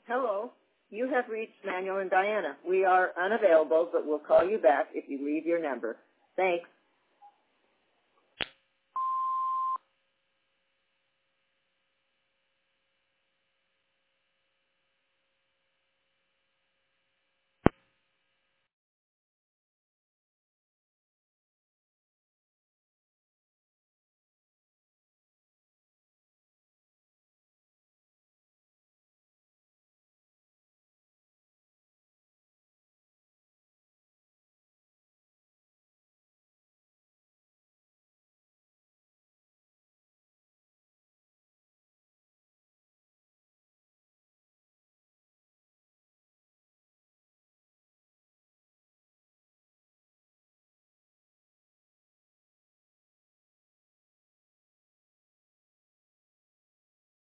Hello. You have reached Manuel and Diana. We are unavailable, but we'll call you back if you leave your number. Thanks.